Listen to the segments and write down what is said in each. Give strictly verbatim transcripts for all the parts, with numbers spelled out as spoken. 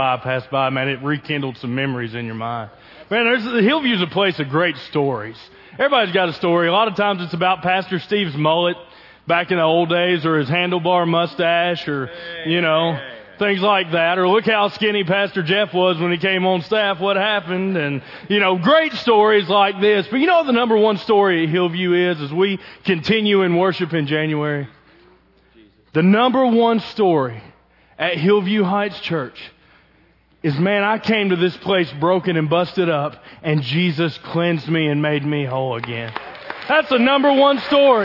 I passed by, man, it rekindled some memories in your mind. Man, there's, Hillview's a place of great stories. Everybody's got a story. A lot of times it's about Pastor Steve's mullet back in the old days, or his handlebar mustache, or, you know, things like that. Or look how skinny Pastor Jeff was when he came on staff, what happened, and, you know, great stories like this. But you know what the number one story at Hillview is as we continue in worship in January? The number one story at Hillview Heights Church is, man, I came to this place broken and busted up, and Jesus cleansed me and made me whole again. That's the number one story.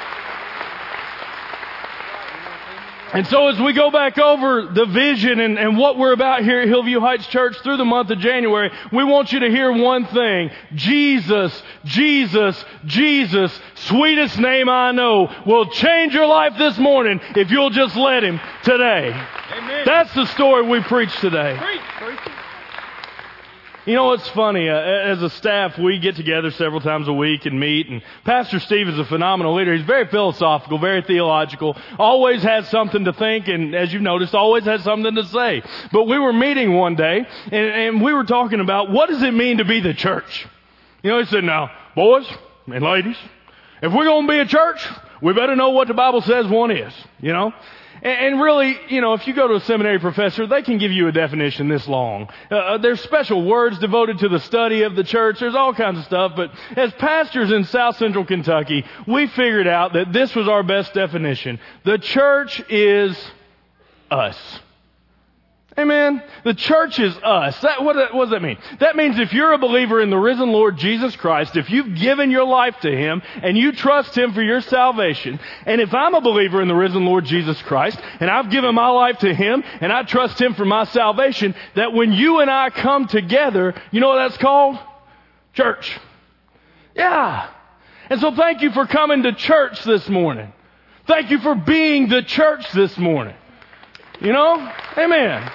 And so as we go back over the vision and, and what we're about here at Hillview Heights Church through the month of January, we want you to hear one thing. Jesus, Jesus, Jesus, sweetest name I know, will change your life this morning if you'll just let Him today. Amen. That's the story we preach today. Preach, preach. You know what's funny? Uh, as a staff, we get together several times a week and meet. And Pastor Steve is a phenomenal leader. He's very philosophical, very theological, always has something to think, and as you've noticed, always has something to say. But we were meeting one day, and, and we were talking about what does it mean to be the church? You know, he said, now, boys and ladies, if we're going to be a church, we better know what the Bible says one is, you know? And really, you know, if you go to a seminary professor, they can give you a definition this long. Uh, there's special words devoted to the study of the church. There's all kinds of stuff. But as pastors in South Central Kentucky, we figured out that this was our best definition. The church is us. Amen. The church is us. That, what, what does that mean? That means if you're a believer in the risen Lord Jesus Christ, if you've given your life to Him and you trust Him for your salvation, and if I'm a believer in the risen Lord Jesus Christ and I've given my life to Him and I trust Him for my salvation, that when you and I come together, you know what that's called? Church. Yeah. And so thank you for coming to church this morning. Thank you for being the church this morning. You know? Amen.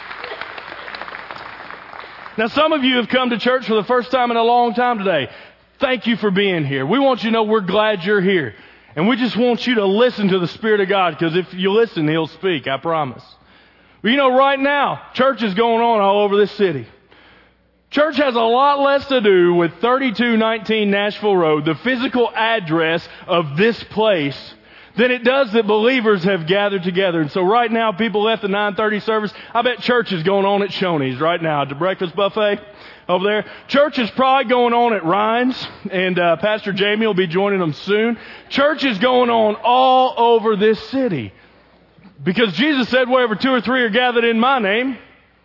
Now, some of you have come to church for the first time in a long time today. Thank you for being here. We want you to know we're glad you're here. And we just want you to listen to the Spirit of God, because if you listen, He'll speak, I promise. But you know, right now, church is going on all over this city. Church has a lot less to do with thirty-two nineteen Nashville Road, the physical address of this place, than it does that believers have gathered together. And so right now, people left the nine thirty service. I bet church is going on at Shoney's right now, at the breakfast buffet over there. Church is probably going on at Ryan's, and uh, Pastor Jamie will be joining them soon. Church is going on all over this city, because Jesus said, wherever two or three are gathered in my name,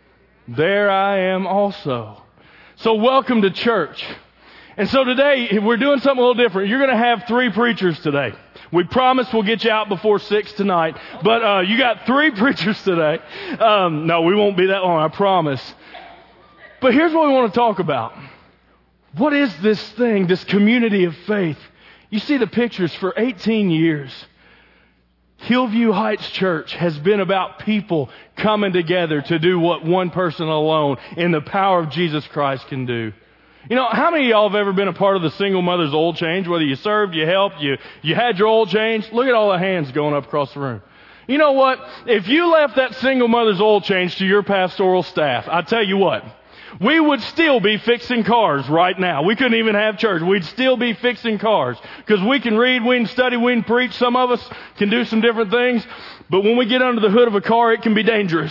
there I am also. So welcome to church. And so today, we're doing something a little different. You're going to have three preachers today. We promise we'll get you out before six tonight. But uh, you got three preachers today. Um, no, we won't be that long, I promise. But here's what we want to talk about. What is this thing, this community of faith? You see the pictures. For eighteen years, Hillview Heights Church has been about people coming together to do what one person alone in the power of Jesus Christ can do. You know, how many of y'all have ever been a part of the single mother's oil change? Whether you served, you helped, you, you had your oil change. Look at all the hands going up across the room. You know what? If you left that single mother's oil change to your pastoral staff, I tell you what, we would still be fixing cars right now. We couldn't even have church. We'd still be fixing cars, because we can read, we can study, we can preach. Some of us can do some different things. But when we get under the hood of a car, it can be dangerous.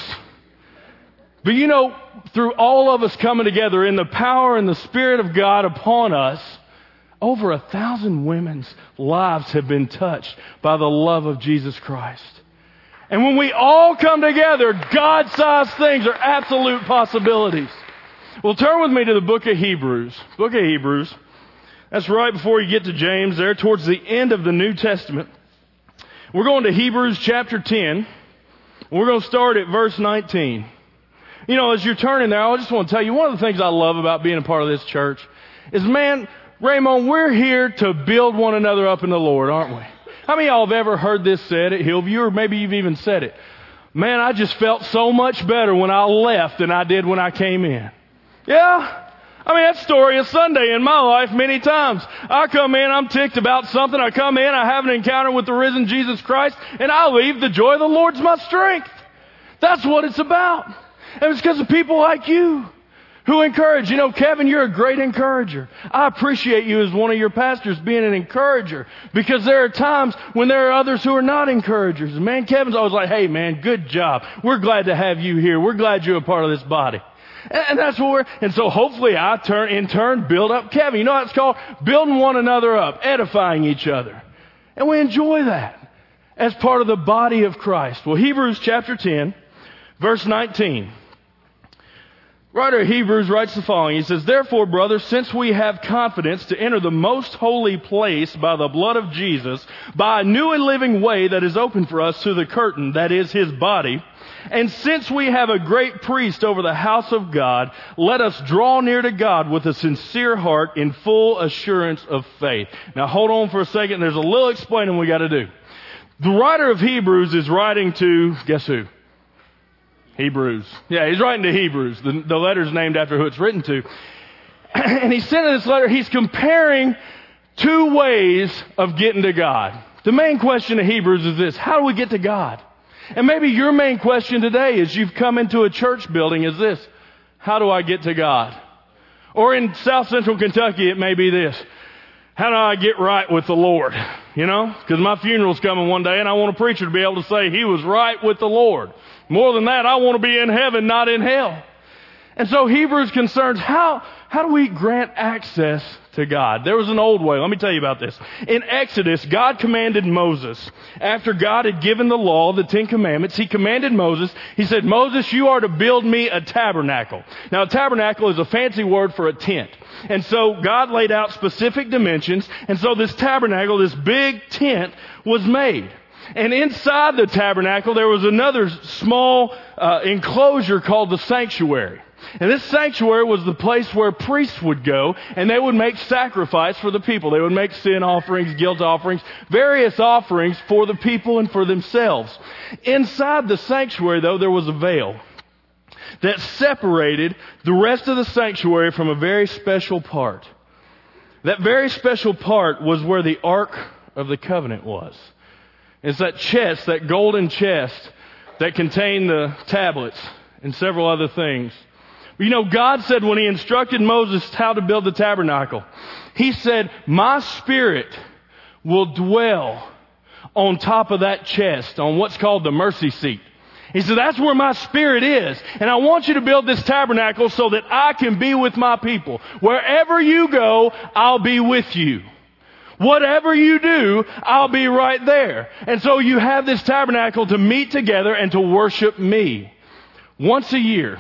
But you know, through all of us coming together in the power and the Spirit of God upon us, over a thousand women's lives have been touched by the love of Jesus Christ. And when we all come together, God-sized things are absolute possibilities. Well, turn with me to the book of Hebrews. Book of Hebrews. That's right before you get to James, there towards the end of the New Testament. We're going to Hebrews chapter ten. We're going to start at verse nineteen. You know, as you're turning there, I just want to tell you, one of the things I love about being a part of this church is, man, Raymond, we're here to build one another up in the Lord, aren't we? How many of y'all have ever heard this said at Hillview, or maybe you've even said it? Man, I just felt so much better when I left than I did when I came in. Yeah? I mean, that story is Sunday in my life many times. I come in, I'm ticked about something. I come in, I have an encounter with the risen Jesus Christ, and I leave, the joy of the Lord's my strength. That's what it's about. And it's because of people like you who encourage. You know, Kevin, you're a great encourager. I appreciate you as one of your pastors being an encourager, because there are times when there are others who are not encouragers. And man, Kevin's always like, hey man, good job. We're glad to have you here. We're glad you're a part of this body. And, and that's what we're, and so hopefully I turn, in turn, build up Kevin. You know what it's called? Building one another up, edifying each other. And we enjoy that as part of the body of Christ. Well, Hebrews chapter ten, verse nineteen. Writer of Hebrews writes the following. He says, therefore, brothers, since we have confidence to enter the most holy place by the blood of Jesus, by a new and living way that is open for us through the curtain, that is his body, and since we have a great priest over the house of God, let us draw near to God with a sincere heart in full assurance of faith. Now hold on for a second. There's a little explaining we got to do. The writer of Hebrews is writing to, guess who? Hebrews. Yeah, he's writing to Hebrews. The, the letter's named after who it's written to. And he's sending this letter. He's comparing two ways of getting to God. The main question of Hebrews is this: how do we get to God? And maybe your main question today as you've come into a church building is this: how do I get to God? Or in South Central Kentucky, it may be this: how do I get right with the Lord? You know, because my funeral's coming one day and I want a preacher to be able to say he was right with the Lord. More than that, I want to be in heaven, not in hell. And so Hebrews concerns how, how do we grant access to God? There was an old way. Let me tell you about this. In Exodus, God commanded Moses, after God had given the law, the Ten Commandments, he commanded Moses, he said, Moses, you are to build me a tabernacle. Now, a tabernacle is a fancy word for a tent. And so God laid out specific dimensions. And so this tabernacle, this big tent, was made. And inside the tabernacle, there was another small uh, enclosure called the sanctuary. And this sanctuary was the place where priests would go, and they would make sacrifice for the people. They would make sin offerings, guilt offerings, various offerings for the people and for themselves. Inside the sanctuary, though, there was a veil that separated the rest of the sanctuary from a very special part. That very special part was where the Ark of the Covenant was. It's that chest, that golden chest that contained the tablets and several other things. You know, God said when he instructed Moses how to build the tabernacle, he said, my spirit will dwell on top of that chest, on what's called the mercy seat. He said, that's where my spirit is. And I want you to build this tabernacle so that I can be with my people. Wherever you go, I'll be with you. Whatever you do, I'll be right there. And so you have this tabernacle to meet together and to worship me. Once a year,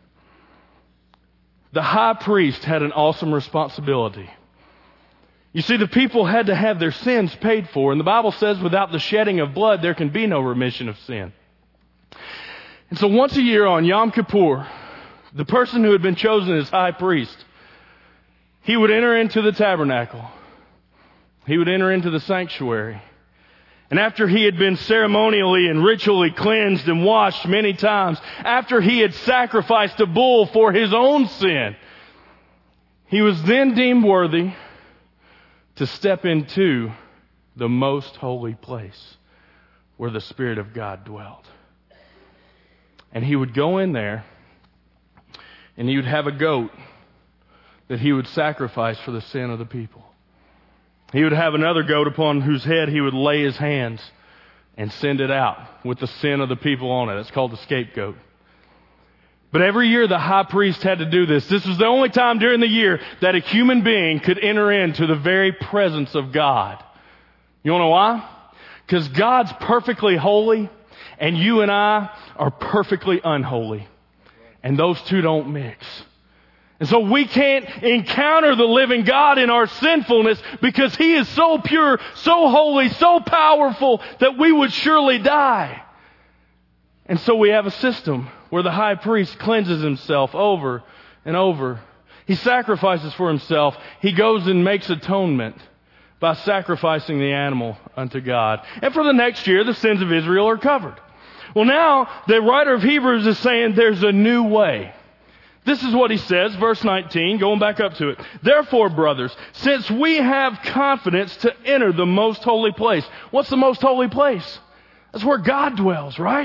the high priest had an awesome responsibility. You see, the people had to have their sins paid for. And the Bible says without the shedding of blood, there can be no remission of sin. And so once a year on Yom Kippur, the person who had been chosen as high priest, he would enter into the tabernacle. He would enter into the sanctuary. And after he had been ceremonially and ritually cleansed and washed many times, after he had sacrificed a bull for his own sin, he was then deemed worthy to step into the most holy place where the Spirit of God dwelt. And he would go in there and he would have a goat that he would sacrifice for the sin of the people. He would have another goat upon whose head he would lay his hands and send it out with the sin of the people on it. It's called the scapegoat. But every year the high priest had to do this. This was the only time during the year that a human being could enter into the very presence of God. You want to know why? Because God's perfectly holy and you and I are perfectly unholy. And those two don't mix. And so we can't encounter the living God in our sinfulness because he is so pure, so holy, so powerful that we would surely die. And so we have a system where the high priest cleanses himself over and over. He sacrifices for himself. He goes and makes atonement by sacrificing the animal unto God. And for the next year, the sins of Israel are covered. Well, now the writer of Hebrews is saying there's a new way. This is what he says, verse nineteen, going back up to it. Therefore, brothers, since we have confidence to enter the most holy place. What's the most holy place? That's where God dwells, right?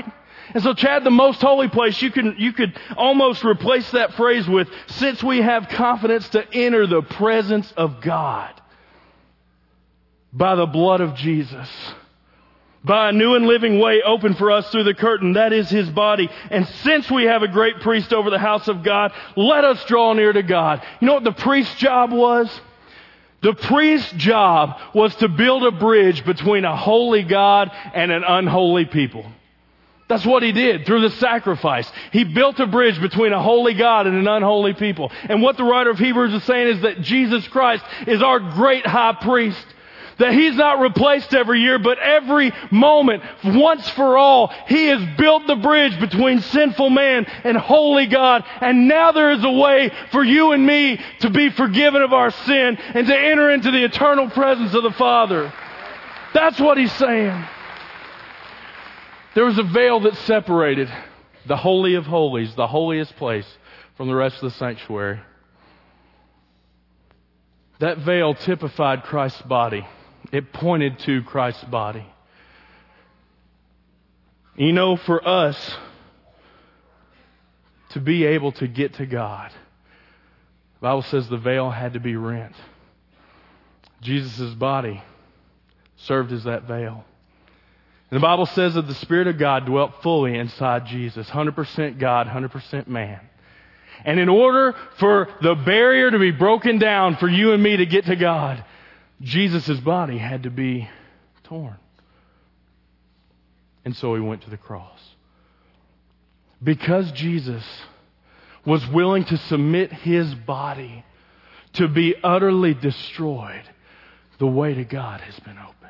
And so, Chad, the most holy place, you can, you could almost replace that phrase with, since we have confidence to enter the presence of God by the blood of Jesus, by a new and living way open for us through the curtain, that is His body. And since we have a great priest over the house of God, let us draw near to God. You know what the priest's job was? The priest's job was to build a bridge between a holy God and an unholy people. That's what he did through the sacrifice. He built a bridge between a holy God and an unholy people. And what the writer of Hebrews is saying is that Jesus Christ is our great high priest. That He's not replaced every year, but every moment, once for all, He has built the bridge between sinful man and holy God. And now there is a way for you and me to be forgiven of our sin and to enter into the eternal presence of the Father. That's what He's saying. There was a veil that separated the Holy of Holies, the holiest place, from the rest of the sanctuary. That veil typified Christ's body. It pointed to Christ's body. You know, for us to be able to get to God, the Bible says the veil had to be rent. Jesus' body served as that veil. And the Bible says that the Spirit of God dwelt fully inside Jesus, one hundred percent God, one hundred percent man. And in order for the barrier to be broken down for you and me to get to God, Jesus' body had to be torn. And so He went to the cross. Because Jesus was willing to submit His body to be utterly destroyed, the way to God has been opened.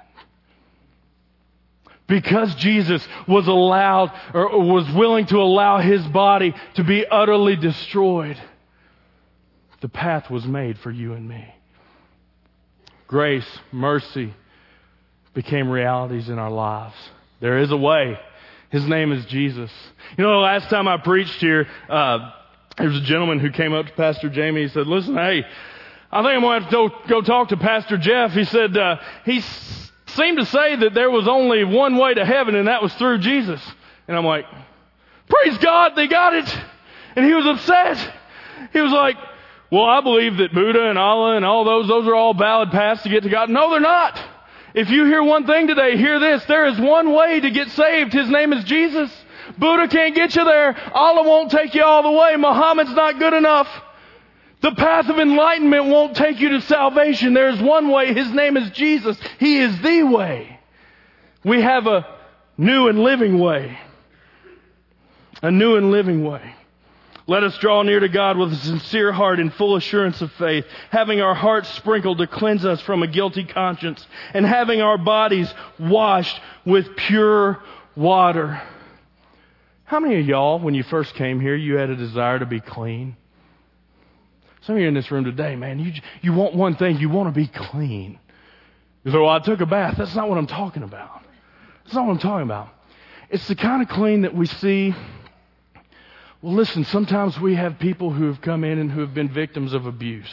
Because Jesus was allowed, or was willing to allow His body to be utterly destroyed, the path was made for you and me. Grace, mercy became realities in our lives. There is a way. His name is Jesus. You know, the last time I preached here, uh, there was a gentleman who came up to Pastor Jamie. He said, listen, hey, I think I'm going to have to go, go talk to Pastor Jeff. He said, uh, he s- seemed to say that there was only one way to heaven, and that was through Jesus. And I'm like, praise God, they got it. And he was upset. He was like, well, I believe that Buddha and Allah and all those, those are all valid paths to get to God. No, they're not. If you hear one thing today, hear this. There is one way to get saved. His name is Jesus. Buddha can't get you there. Allah won't take you all the way. Muhammad's not good enough. The path of enlightenment won't take you to salvation. There is one way. His name is Jesus. He is the way. We have a new and living way. A new and living way. Let us draw near to God with a sincere heart and full assurance of faith, having our hearts sprinkled to cleanse us from a guilty conscience, and having our bodies washed with pure water. How many of y'all, when you first came here, you had a desire to be clean? Some of you in this room today, man, you you want one thing, you want to be clean. You say, well, I took a bath. That's not what I'm talking about. That's not what I'm talking about. It's the kind of clean that we see. Well, listen, sometimes we have people who have come in and who have been victims of abuse.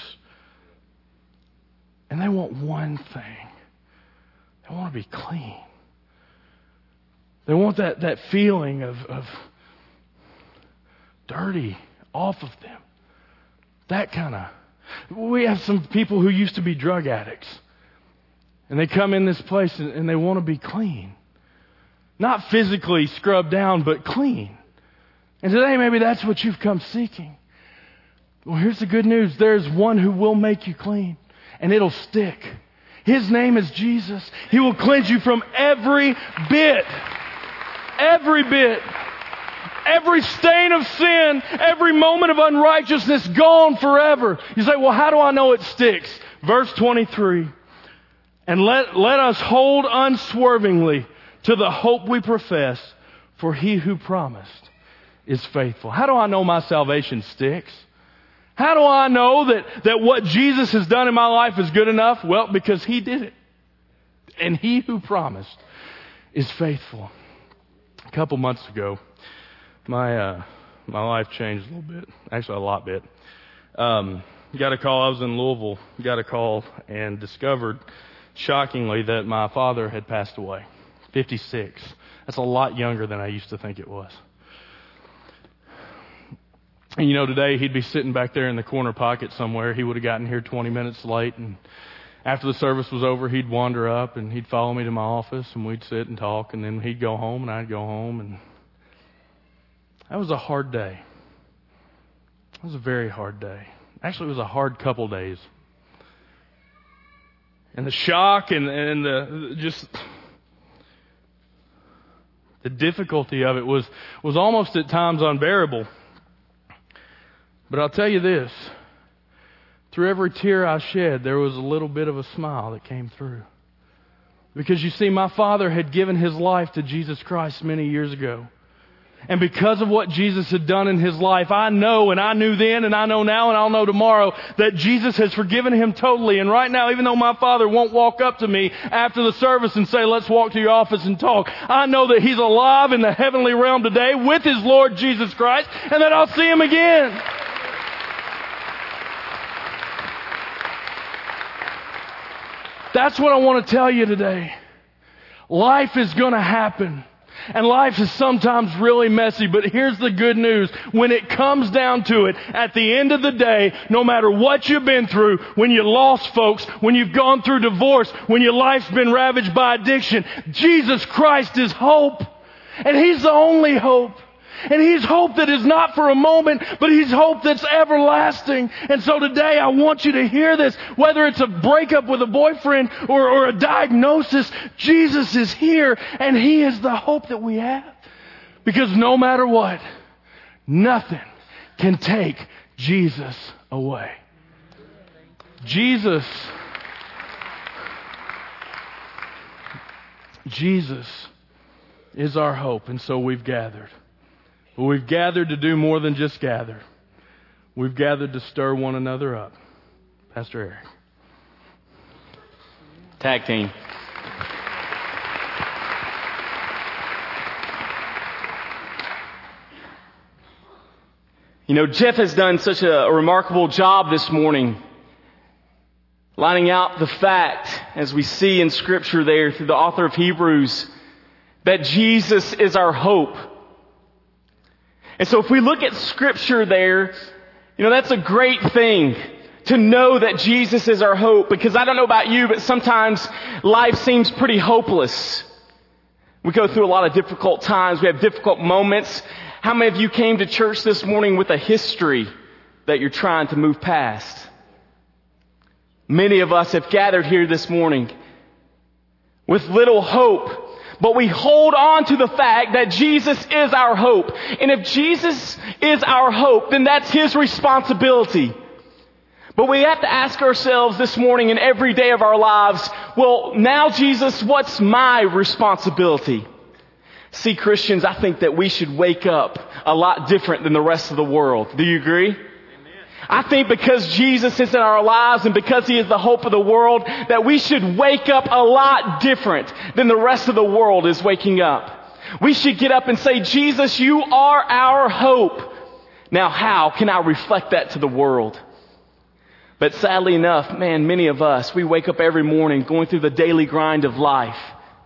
And they want one thing. They want to be clean. They want that, that feeling of, of dirty off of them. That kind of... We have some people who used to be drug addicts. And they come in this place and, and they want to be clean. Not physically scrubbed down, but clean. And today maybe that's what you've come seeking. Well, here's the good news. There's one who will make you clean. And it'll stick. His name is Jesus. He will cleanse you from every bit. Every bit. Every stain of sin, every moment of unrighteousness gone forever. You say, well, how do I know it sticks? Verse twenty-three. And let, let us hold unswervingly to the hope we profess, for He who promised is faithful. How do I know my salvation sticks? How do I know that, that what Jesus has done in my life is good enough? Well, because He did it. And He who promised is faithful. A couple months ago, My uh, my life changed a little bit. Actually, a lot bit. Um, got a call. I was in Louisville. Got a call and discovered, shockingly, that my father had passed away. fifty-six. That's a lot younger than I used to think it was. And you know, today he'd be sitting back there in the corner pocket somewhere. He would have gotten here twenty minutes late, and after the service was over, he'd wander up and he'd follow me to my office, and we'd sit and talk, and then he'd go home and I'd go home. And that was a hard day. It was a very hard day. Actually, it was a hard couple days. And the shock and, and the just the difficulty of it was, was almost at times unbearable. But I'll tell you this, through every tear I shed, there was a little bit of a smile that came through. Because you see, my father had given his life to Jesus Christ many years ago. And because of what Jesus had done in his life, I know, and I knew then, and I know now, and I'll know tomorrow, that Jesus has forgiven him totally. And right now, even though my father won't walk up to me after the service and say, let's walk to your office and talk, I know that he's alive in the heavenly realm today with his Lord Jesus Christ, and that I'll see him again. That's what I want to tell you today. Life is going to happen. And life is sometimes really messy, but here's the good news. When it comes down to it, at the end of the day, no matter what you've been through, when you lost folks, when you've gone through divorce, when your life's been ravaged by addiction, Jesus Christ is hope. And He's the only hope. And He's hope that is not for a moment, but He's hope that's everlasting. And so today I want you to hear this. Whether it's a breakup with a boyfriend or, or a diagnosis, Jesus is here and He is the hope that we have. Because no matter what, nothing can take Jesus away. Jesus, Jesus is our hope, and so we've gathered. But we've gathered to do more than just gather. We've gathered to stir one another up. Pastor Eric. Tag team. You know, Jeff has done such a, a remarkable job this morning, lining out the fact, as we see in Scripture there through the author of Hebrews, that Jesus is our hope. And so if we look at Scripture there, you know, that's a great thing to know that Jesus is our hope. Because I don't know about you, but sometimes life seems pretty hopeless. We go through a lot of difficult times. We have difficult moments. How many of you came to church this morning with a history that you're trying to move past? Many of us have gathered here this morning with little hope. But we hold on to the fact that Jesus is our hope. And if Jesus is our hope, then that's His responsibility. But we have to ask ourselves this morning and every day of our lives, well, now Jesus, what's my responsibility? See, Christians, I think that we should wake up a lot different than the rest of the world. Do you agree? I think because Jesus is in our lives and because He is the hope of the world, that we should wake up a lot different than the rest of the world is waking up. We should get up and say, Jesus, you are our hope. Now, how can I reflect that to the world? But sadly enough, man, many of us, we wake up every morning going through the daily grind of life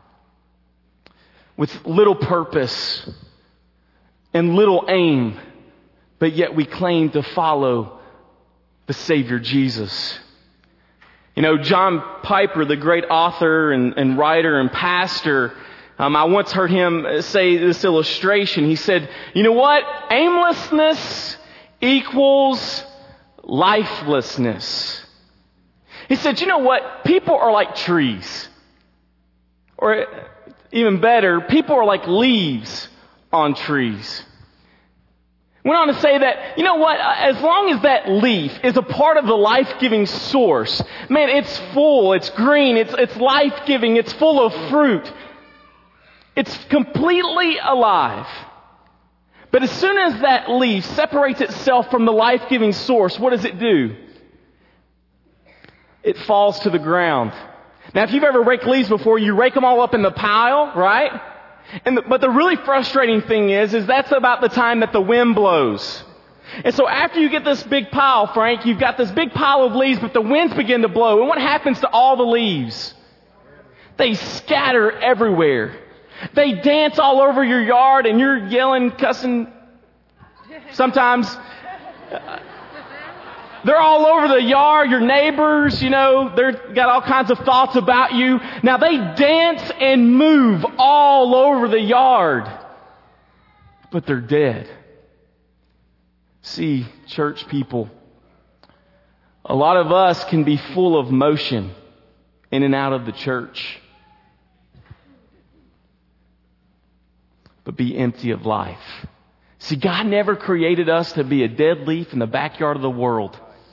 with little purpose and little aim, but yet we claim to follow the Savior Jesus. You know, John Piper, the great author and, and writer and pastor, um, I once heard him say this illustration. He said, you know what? Aimlessness equals lifelessness. He said, you know what? People are like trees. Or even better, people are like leaves on trees. Went on to say that, you know what, as long as that leaf is a part of the life-giving source, man, it's full, it's green, it's, it's life-giving, it's full of fruit. It's completely alive. But as soon as that leaf separates itself from the life-giving source, what does it do? It falls to the ground. Now, if you've ever raked leaves before, you rake them all up in the pile, right? And the, but the really frustrating thing is, is that's about the time that the wind blows. And so after you get this big pile, Frank, you've got this big pile of leaves, but the winds begin to blow. And what happens to all the leaves? They scatter everywhere. They dance all over your yard and you're yelling, cussing. Sometimes they're all over the yard. Your neighbors, you know, they've got all kinds of thoughts about you. Now they dance and move all over the yard, but they're dead. See, church people, a lot of us can be full of motion in and out of the church, but be empty of life. See, God never created us to be a dead leaf in the backyard of the world.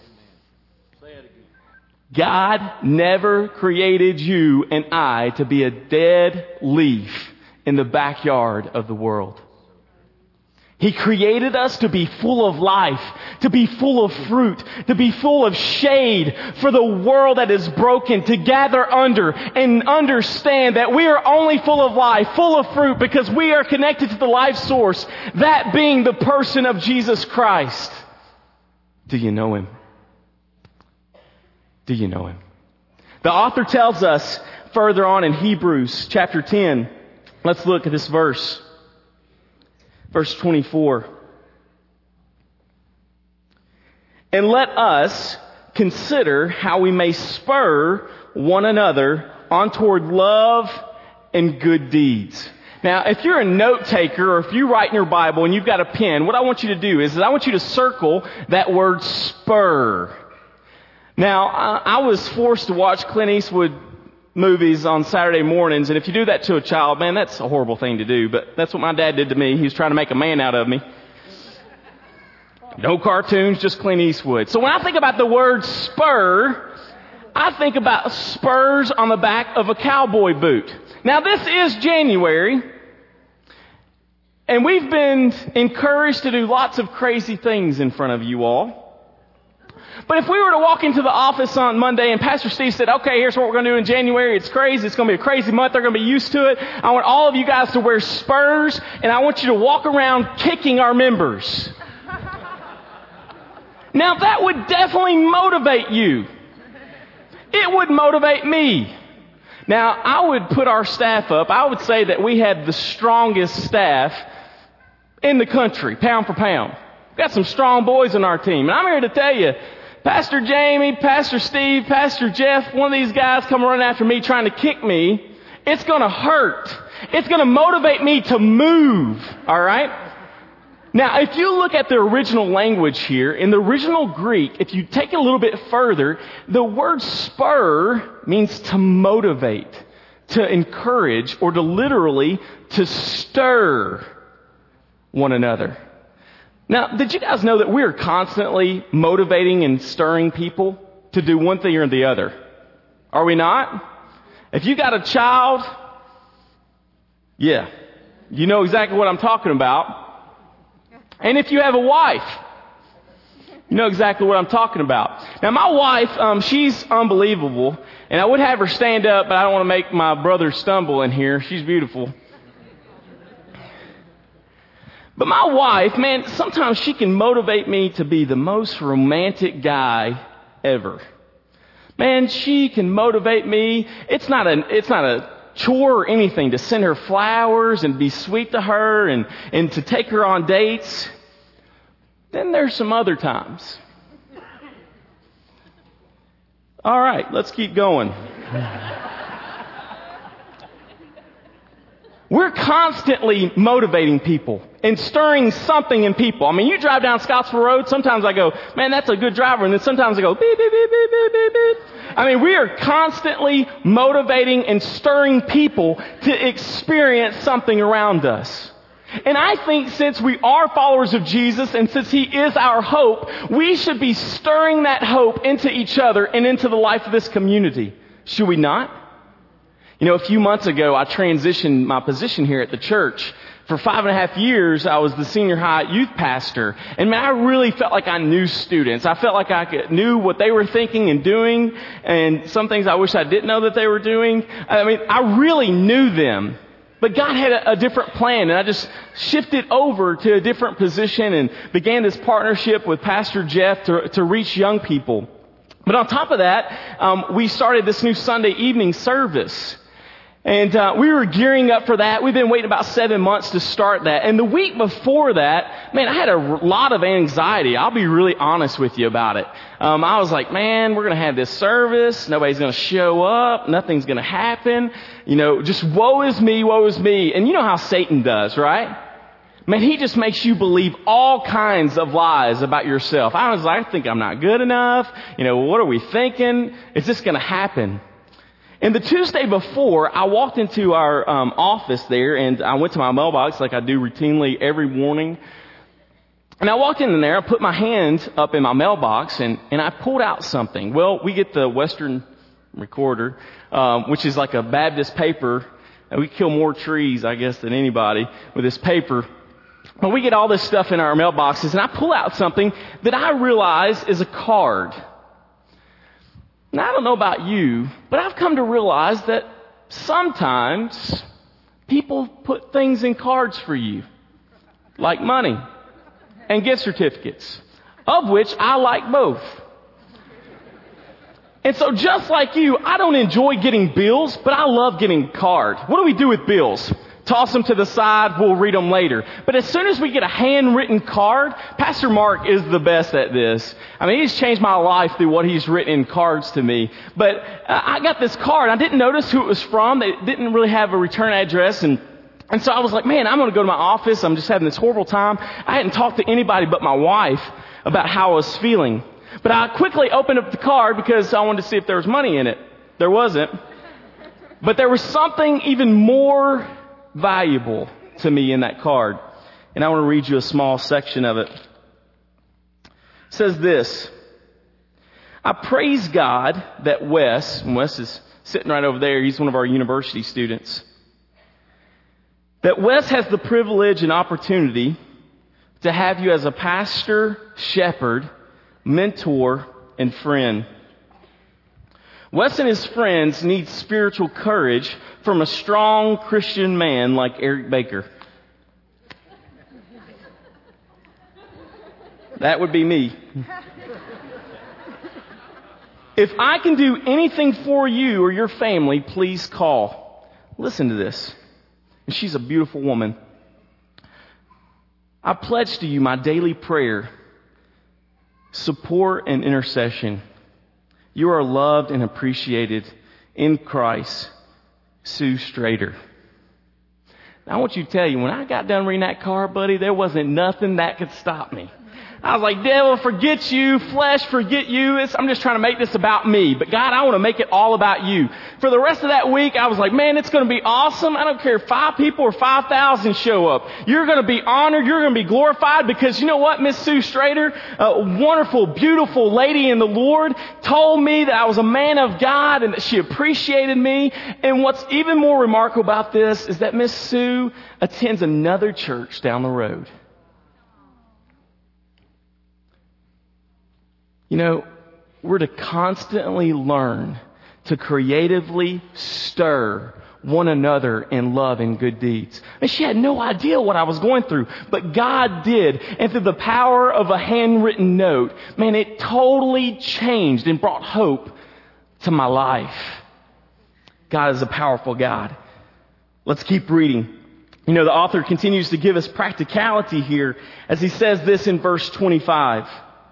God never created you and I to be a dead leaf in the backyard of the world. He created us to be full of life, to be full of fruit, to be full of shade for the world that is broken, to gather under and understand that we are only full of life, full of fruit, because we are connected to the life source, that being the person of Jesus Christ. Do you know Him? Do you know Him? The author tells us further on in Hebrews chapter ten, let's look at this verse. Verse twenty-four. And let us consider how we may spur one another on toward love and good deeds. Now, if you're a note taker or if you write in your Bible and you've got a pen, what I want you to do is, is I want you to circle that word spur. Now, I, I was forced to watch Clint Eastwood movies on Saturday mornings, and if you do that to a child, man, that's a horrible thing to do, but that's what my dad did to me. He was trying to make a man out of me. No cartoons, just Clint Eastwood. So when I think about the word spur, I think about spurs on the back of a cowboy boot. Now, this is January, and we've been encouraged to do lots of crazy things in front of you all. But if we were to walk into the office on Monday and Pastor Steve said, okay, here's what we're going to do in January. It's crazy. It's going to be a crazy month. They're going to be used to it. I want all of you guys to wear spurs, and I want you to walk around kicking our members. Now, that would definitely motivate you. It would motivate me. Now, I would put our staff up. I would say that we have the strongest staff in the country, pound for pound. We've got some strong boys on our team. And I'm here to tell you, Pastor Jamie, Pastor Steve, Pastor Jeff, one of these guys come running after me trying to kick me. It's going to hurt. It's going to motivate me to move. All right? Now, if you look at the original language here, in the original Greek, if you take it a little bit further, the word spur means to motivate, to encourage, or to literally to stir one another. Now, did you guys know that we are constantly motivating and stirring people to do one thing or the other? Are we not? If you got a child, yeah, you know exactly what I'm talking about. And if you have a wife, you know exactly what I'm talking about. Now, my wife, um, she's unbelievable, and I would have her stand up, but I don't want to make my brother stumble in here. She's beautiful. But my wife, man, sometimes she can motivate me to be the most romantic guy ever. Man, she can motivate me. It's not a, it's not a chore or anything to send her flowers and be sweet to her and, and to take her on dates. Then there's some other times. All right, let's keep going. We're constantly motivating people and stirring something in people. I mean, you drive down Scottsville Road, sometimes I go, man, that's a good driver. And then sometimes I go, beep, beep, beep, beep, beep, beep, beep. I mean, we are constantly motivating and stirring people to experience something around us. And I think since we are followers of Jesus and since He is our hope, we should be stirring that hope into each other and into the life of this community. Should we not? You know, a few months ago, I transitioned my position here at the church. For five and a half years, I was the senior high youth pastor. And man, I really felt like I knew students. I felt like I could, knew what they were thinking and doing. And some things I wish I didn't know that they were doing. I mean, I really knew them. But God had a, a different plan. And I just shifted over to a different position and began this partnership with Pastor Jeff to, to reach young people. But on top of that, um, we started this new Sunday evening service. And uh, we were gearing up for that. We've been waiting about seven months to start that. And the week before that, man, I had a r- lot of anxiety. I'll be really honest with you about it. Um, I was like, man, we're going to have this service. Nobody's going to show up. Nothing's going to happen. You know, just woe is me, woe is me. And you know how Satan does, right? Man, he just makes you believe all kinds of lies about yourself. I was like, I think I'm not good enough. You know, what are we thinking? Is this going to happen? And the Tuesday before, I walked into our um, office there, and I went to my mailbox like I do routinely every morning. And I walked in there, I put my hand up in my mailbox, and, and I pulled out something. Well, we get the Western Recorder, um, which is like a Baptist paper, and we kill more trees, I guess, than anybody with this paper. But we get all this stuff in our mailboxes, and I pull out something that I realize is a card. Now, I don't know about you, but I've come to realize that sometimes people put things in cards for you, like money and gift certificates, of which I like both. And so just like you, I don't enjoy getting bills, but I love getting cards. What do we do with bills? Toss them to the side, we'll read them later. But as soon as we get a handwritten card, Pastor Mark is the best at this. I mean, he's changed my life through what he's written in cards to me. But uh, I got this card. I didn't notice who it was from. It didn't really have a return address. And, and so I was like, man, I'm going to go to my office. I'm just having this horrible time. I hadn't talked to anybody but my wife about how I was feeling. But I quickly opened up the card because I wanted to see if there was money in it. There wasn't. But there was something even more valuable to me in that card. And I want to read you a small section of it. It says this: I praise God that Wes, and Wes is sitting right over there, he's one of our university students, that Wes has the privilege and opportunity to have you as a pastor, shepherd, mentor, and friend. Wes and his friends need spiritual courage from a strong Christian man like Eric Baker. That would be me. If I can do anything for you or your family, please call. Listen to this. And she's a beautiful woman. I pledge to you my daily prayer, support, and intercession. You are loved and appreciated in Christ. Sue Strader. Now, I want you to tell you, when I got done reading that card, buddy, there wasn't nothing that could stop me. I was like, devil, forget you. Flesh, forget you. It's, I'm just trying to make this about me. But God, I want to make it all about you. For the rest of that week, I was like, man, it's going to be awesome. I don't care if five people or five thousand show up. You're going to be honored. You're going to be glorified because you know what? Miss Sue Strader, a wonderful, beautiful lady in the Lord, told me that I was a man of God and that she appreciated me. And what's even more remarkable about this is that Miss Sue attends another church down the road. You know, we're to constantly learn to creatively stir one another in love and good deeds. And she had no idea what I was going through, but God did. And through the power of a handwritten note, man, it totally changed and brought hope to my life. God is a powerful God. Let's keep reading. You know, the author continues to give us practicality here as he says this in verse twenty-five.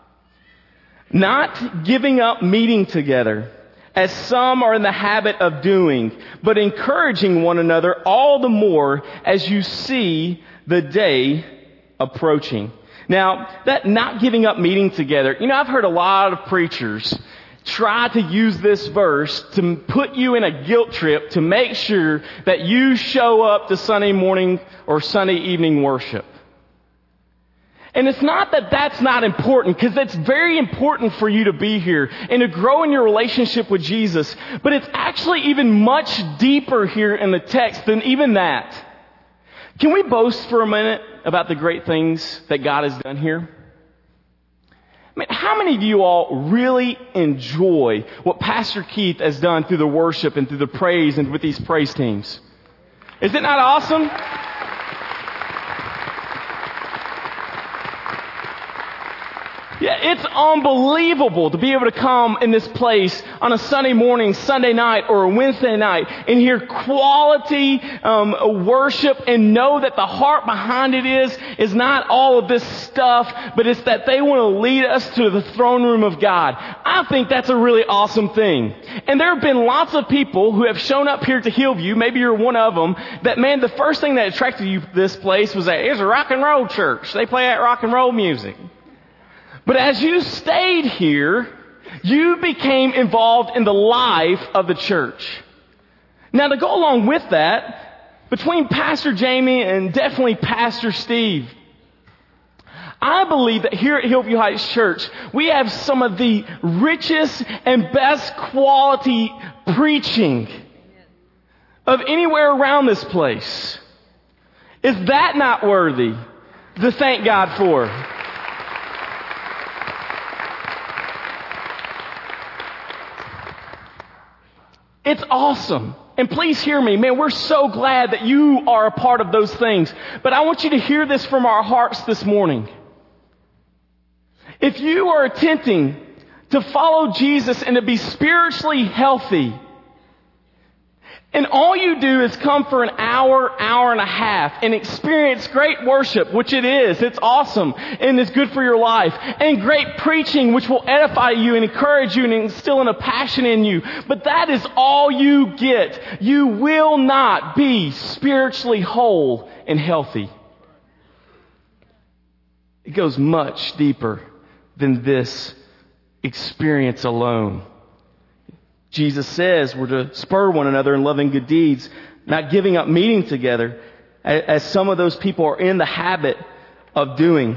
Not giving up meeting together, as some are in the habit of doing, but encouraging one another all the more as you see the day approaching. Now, that not giving up meeting together, you know, I've heard a lot of preachers try to use this verse to put you in a guilt trip to make sure that you show up to Sunday morning or Sunday evening worship. And it's not that that's not important, because it's very important for you to be here and to grow in your relationship with Jesus. But it's actually even much deeper here in the text than even that. Can we boast for a minute about the great things that God has done here? I mean, how many of you all really enjoy what Pastor Keith has done through the worship and through the praise and with these praise teams? Is it not awesome? Yeah, It's unbelievable to be able to come in this place on a Sunday morning, Sunday night, or a Wednesday night and hear quality um, worship and know that the heart behind it is, is not all of this stuff, but it's that they want to lead us to the throne room of God. I think that's a really awesome thing. And there have been lots of people who have shown up here to Hillview, maybe you're one of them, that man, the first thing that attracted you to this place was that it's a rock and roll church. They play that rock and roll music. But as you stayed here, you became involved in the life of the church. Now, to go along with that, between Pastor Jamie and definitely Pastor Steve, I believe that here at Hillview Heights Church, we have some of the richest and best quality preaching of anywhere around this place. Is that not worthy to thank God for? It's awesome. And please hear me, man, we're so glad that you are a part of those things. But I want you to hear this from our hearts this morning. If you are attempting to follow Jesus and to be spiritually healthy, and all you do is come for an hour, hour and a half and experience great worship, which it is. It's awesome and it's good for your life. And great preaching, which will edify you and encourage you and instill in a passion in you. But that is all you get. You will not be spiritually whole and healthy. It goes much deeper than this experience alone. Jesus says we're to spur one another in loving good deeds, not giving up meeting together, as some of those people are in the habit of doing.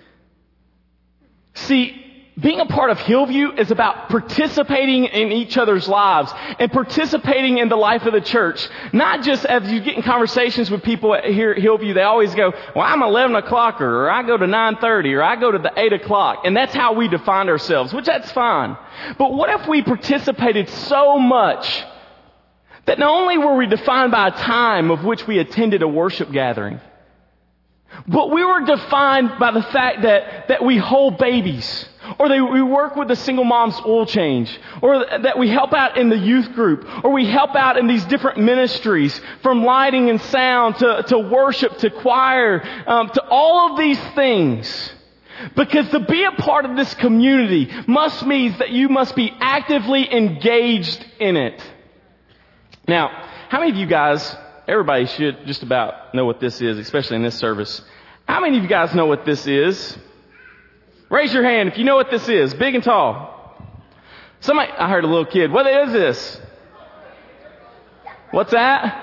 See, being a part of Hillview is about participating in each other's lives and participating in the life of the church. Not just as you get in conversations with people here at Hillview, they always go, well, I'm eleven o'clocker, or I go to nine thirty, or I go to the eight o'clock. And that's how we define ourselves, which that's fine. But what if we participated so much that not only were we defined by a time of which we attended a worship gathering, but we were defined by the fact that, that we hold babies, or that we work with the single mom's oil change, or that we help out in the youth group, or we help out in these different ministries, from lighting and sound to, to worship to choir, um, to all of these things. Because to be a part of this community must mean that you must be actively engaged in it. Now, how many of you guys, everybody should just about know what this is, especially in this service. How many of you guys know what this is? Raise your hand if you know what this is, big and tall. Somebody, I heard a little kid. What is this? What's that?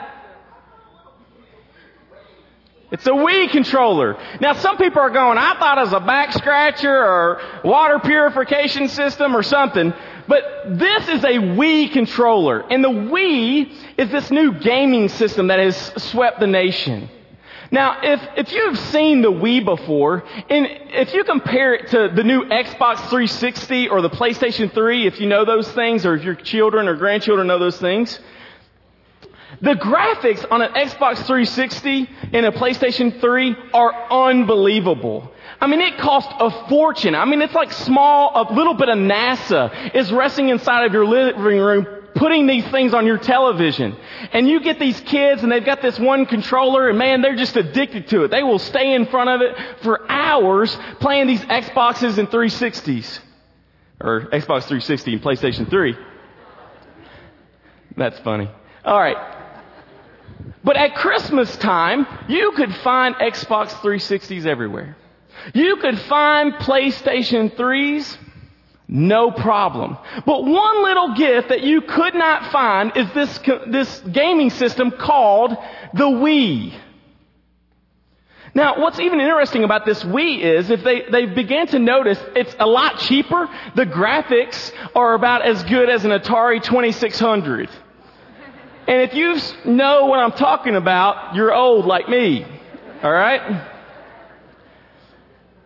It's a Wii controller. Now, some people are going, I thought it was a back scratcher or water purification system or something. But this is a Wii controller. And the Wii is this new gaming system that has swept the nation. Now, if, if you've seen the Wii before, and if you compare it to the new Xbox three sixty or the PlayStation three, if you know those things, or if your children or grandchildren know those things, the graphics on an Xbox three sixty and a PlayStation three are unbelievable. I mean, it costs a fortune. I mean, it's like small, a little bit of NASA is resting inside of your living room, putting these things on your television. And you get these kids and they've got this one controller and man, they're just addicted to it. They will stay in front of it for hours playing these Xboxes and three sixties. Or Xbox three sixty and PlayStation three. That's funny. All right. But at Christmas time, you could find Xbox three sixties everywhere. You could find PlayStation threes, no problem. But one little gift that you could not find is this, this gaming system called the Wii. Now, what's even interesting about this Wii is if they, they began to notice it's a lot cheaper. The graphics are about as good as an Atari twenty-six hundred. And if you know what I'm talking about, you're old like me. All right?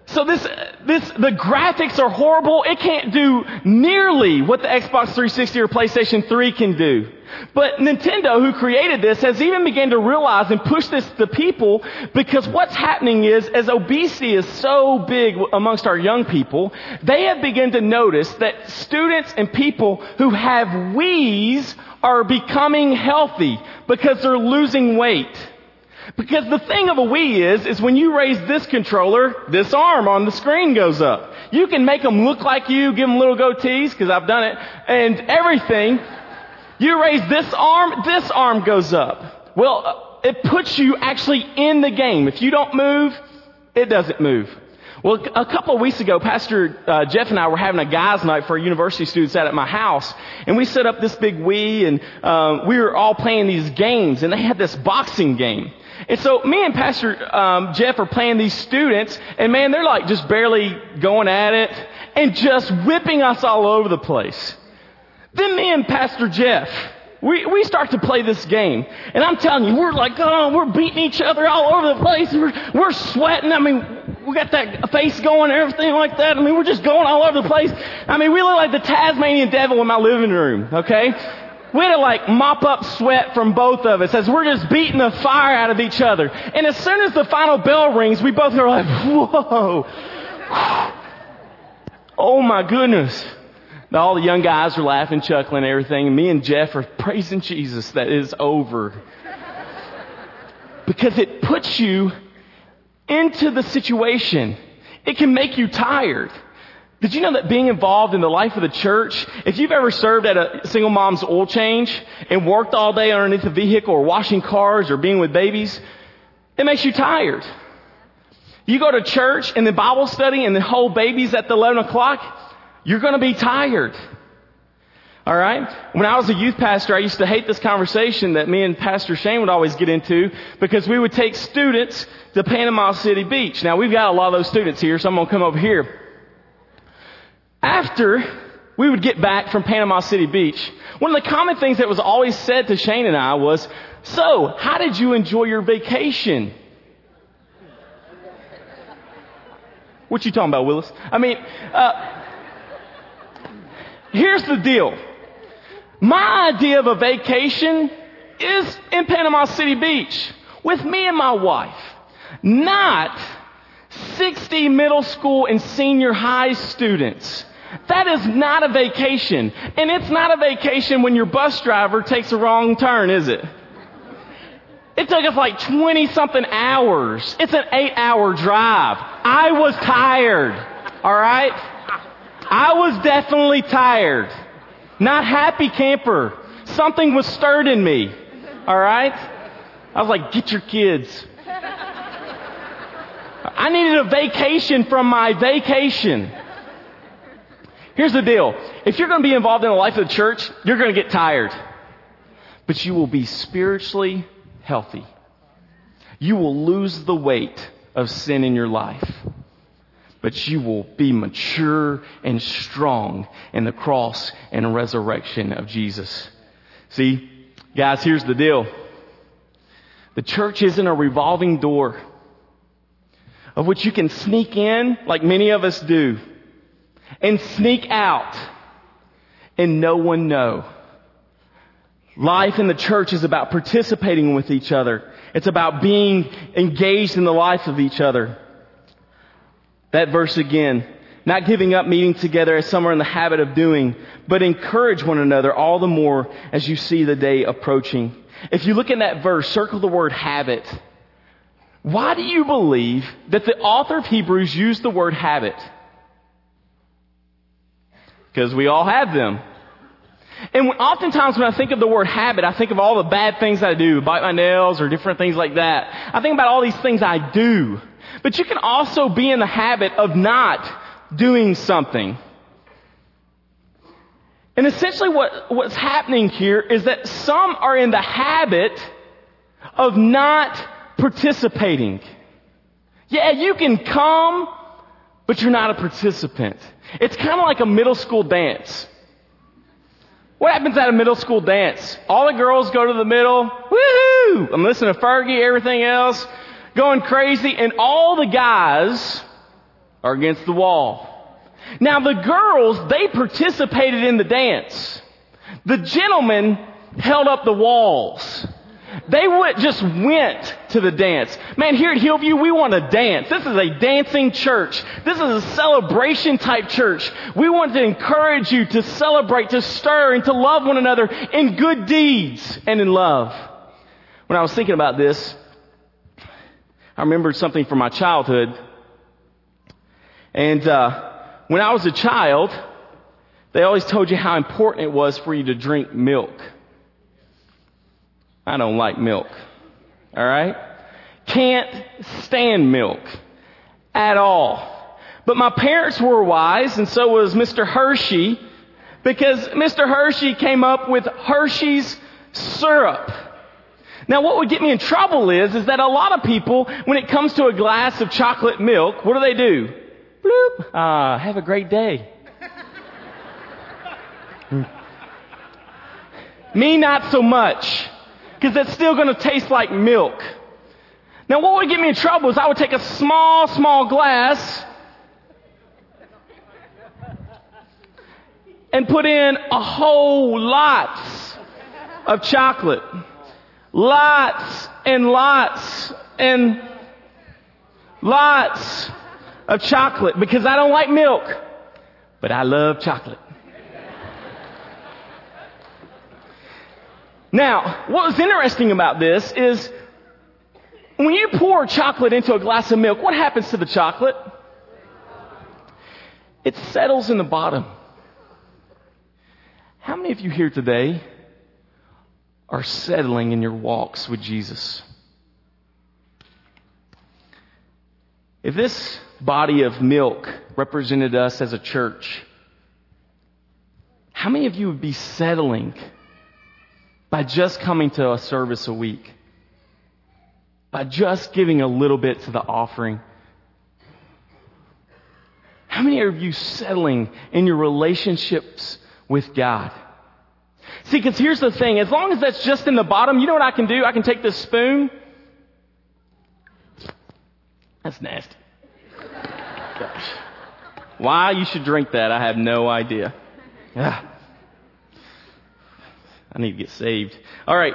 So this, this, the graphics are horrible. It can't do nearly what the Xbox three sixty or PlayStation three can do. But Nintendo, who created this, has even begun to realize and push this to people, because what's happening is, as obesity is so big amongst our young people, they have begun to notice that students and people who have Wiis are becoming healthy because they're losing weight. Because the thing of a Wii is, is when you raise this controller, this arm on the screen goes up. You can make them look like you, give them little goatees, because I've done it, and everything. You raise this arm, this arm goes up. Well, it puts you actually in the game. If you don't move, it doesn't move. Well, a couple of weeks ago, Pastor uh, Jeff and I were having a guys' night for our university students out at my house, and we set up this big Wii, and um, we were all playing these games, and they had this boxing game. And so me and Pastor um, Jeff are playing these students, and man, they're like just barely going at it and just whipping us all over the place. Then me and Pastor Jeff, we, we start to play this game. And I'm telling you, we're like, oh, we're beating each other all over the place. We're, we're sweating. I mean, we got that face going and everything like that. I mean, we're just going all over the place. I mean, we look like the Tasmanian devil in my living room, okay? We had to like mop up sweat from both of us as we're just beating the fire out of each other. And as soon as the final bell rings, we both are like, whoa. Oh my goodness. Now, all the young guys are laughing, chuckling, and everything. And me and Jeff are praising Jesus that it is over. Because it puts you into the situation. It can make you tired. Did you know that being involved in the life of the church, if you've ever served at a single mom's oil change and worked all day underneath a vehicle or washing cars or being with babies, it makes you tired. You go to church and the Bible study and the whole baby's at the eleven o'clock, you're going to be tired. All right? When I was a youth pastor, I used to hate this conversation that me and Pastor Shane would always get into, because we would take students to Panama City Beach. Now, we've got a lot of those students here, so I'm going to come over here. After we would get back from Panama City Beach, one of the common things that was always said to Shane and I was, so, how did you enjoy your vacation? What you talking about, Willis? I mean, uh, here's the deal. My idea of a vacation is in Panama City Beach with me and my wife, not sixty middle school and senior high students. That is not a vacation. And it's not a vacation when your bus driver takes a wrong turn, is it? It took us like twenty-something hours. It's an eight-hour drive. I was tired, all right? I was definitely tired. Not happy camper. Something was stirred in me, all right? I was like, get your kids. I needed a vacation from my vacation. Here's the deal. If you're going to be involved in the life of the church, you're going to get tired. But you will be spiritually healthy. You will lose the weight of sin in your life. But you will be mature and strong in the cross and resurrection of Jesus. See, guys, here's the deal. The church isn't a revolving door of which you can sneak in, like many of us do, and sneak out and no one know. Life in the church is about participating with each other. It's about being engaged in the life of each other. That verse again, not giving up meeting together as some are in the habit of doing, but encourage one another all the more as you see the day approaching. If you look in that verse, circle the word habit. Why do you believe that the author of Hebrews used the word habit? Because we all have them. And when, oftentimes when I think of the word habit, I think of all the bad things I do, bite my nails or different things like that. I think about all these things I do. But you can also be in the habit of not doing something. And essentially what, what's happening here is that some are in the habit of not participating. Yeah, you can come, but you're not a participant. It's kind of like a middle school dance. What happens at a middle school dance? All the girls go to the middle. Woohoo! I'm listening to Fergie, everything else, going crazy. And all the guys or against the wall. Now the girls, they participated in the dance. The gentlemen held up the walls. They would just went to the dance. Man, here at Hillview, we want to dance. This is a dancing church. This is a celebration type church. We want to encourage you to celebrate, to stir, and to love one another in good deeds and in love. When I was thinking about this, I remembered something from my childhood. And uh, when I was a child, they always told you how important it was for you to drink milk. I don't like milk. All right? Can't stand milk at all. But my parents were wise, and so was Mister Hershey, because Mister Hershey came up with Hershey's syrup. Now, what would get me in trouble is, is that a lot of people, when it comes to a glass of chocolate milk, what do they do? Bloop. Ah, have a great day. Me, not so much. Because that's still going to taste like milk. Now, what would get me in trouble is I would take a small, small glass and put in a whole lots of chocolate. Lots and lots and lots of chocolate. Because I don't like milk, but I love chocolate. Now, what was interesting about this is when you pour chocolate into a glass of milk, what happens to the chocolate? It settles in the bottom. How many of you here today are settling in your walks with Jesus? If this body of milk represented us as a church, how many of you would be settling by just coming to a service a week? By just giving a little bit to the offering? How many of you settling in your relationships with God? See, because here's the thing. As long as that's just in the bottom, you know what I can do? I can take this spoon. That's nasty. Gosh. Why you should drink that, I have no idea. Ah. I need to get saved. All right.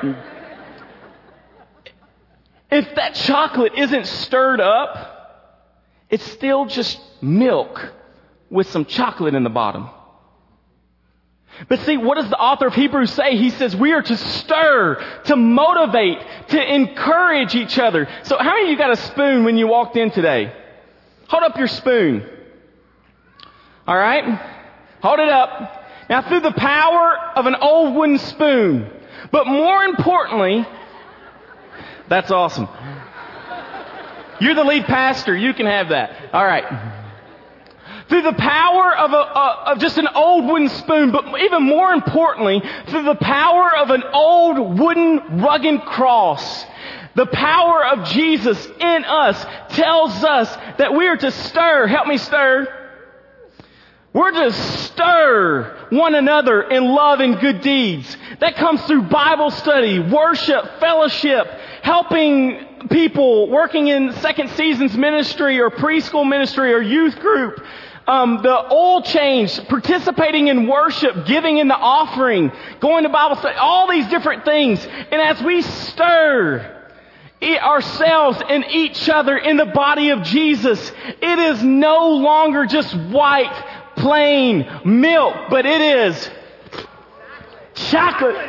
If that chocolate isn't stirred up, it's still just milk with some chocolate in the bottom. But see, what does the author of Hebrews say? He says we are to stir, to motivate, to encourage each other. So how many of you got a spoon when you walked in today? Hold up your spoon. All right? Hold it up. Now, through the power of an old wooden spoon, but more importantly, that's awesome. You're the lead pastor. You can have that. All right. Through the power of, a, uh, of just an old wooden spoon, but even more importantly, through the power of an old wooden rugged cross, the power of Jesus in us tells us that we are to stir. Help me stir. We're to stir one another in love and good deeds. That comes through Bible study, worship, fellowship, helping people working in Second Seasons ministry or preschool ministry or youth group. Um, the oil change, participating in worship, giving in the offering, going to Bible study, all these different things. And as we stir ourselves and each other in the body of Jesus, it is no longer just white, plain milk, but it is chocolate.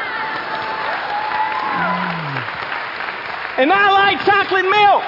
And I like chocolate milk.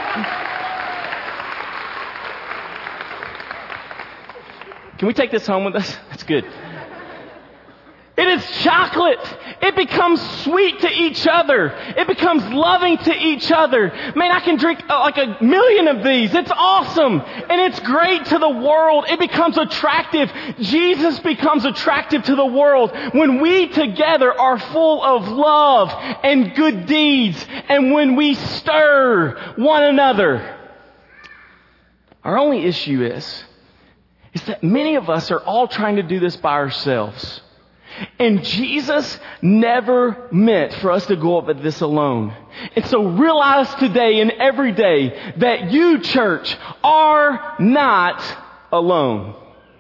Can we take this home with us? That's good. It is chocolate. It becomes sweet to each other. It becomes loving to each other. Man, I can drink uh, like a million of these. It's awesome. And it's great to the world. It becomes attractive. Jesus becomes attractive to the world when we together are full of love and good deeds, and when we stir one another. Our only issue is, is that many of us are all trying to do this by ourselves. And Jesus never meant for us to go up at this alone. And so realize today and every day that you, church, are not alone.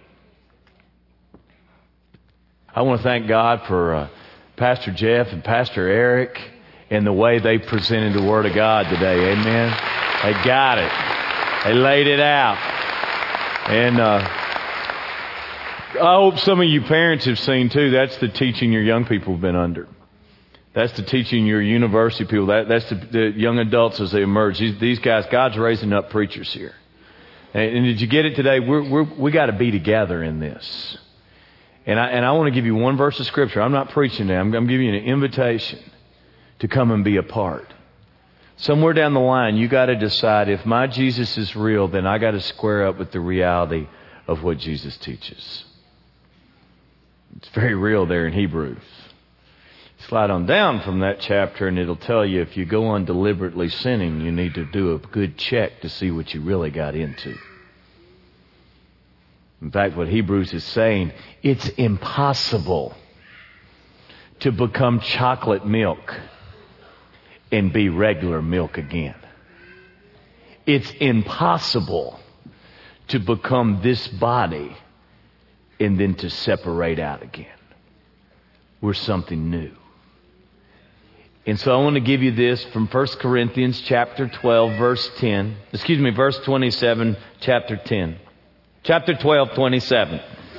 I want to thank God for uh, Pastor Jeff and Pastor Eric and the way they presented the Word of God today. Amen. They got it. They laid it out. And uh, I hope some of you parents have seen too. That's the teaching your young people have been under. That's the teaching your university people. That, that's the, the young adults as they emerge. These, these guys, God's raising up preachers here. And, and did you get it today? We're, we're, we got to be together in this. And I, and I want to give you one verse of Scripture. I'm not preaching today. I'm, I'm giving you an invitation to come and be a part. Somewhere down the line, you got to decide if my Jesus is real, then I got to square up with the reality of what Jesus teaches. It's very real there in Hebrews. Slide on down from that chapter and it'll tell you if you go on deliberately sinning, you need to do a good check to see what you really got into. In fact, what Hebrews is saying, it's impossible to become chocolate milk and be regular milk again. It's impossible to become this body and then to separate out again. We're something new. And so I want to give you this from First Corinthians chapter twelve, verse ten. Excuse me, verse twenty-seven, chapter ten. Chapter twelve, twenty-seven.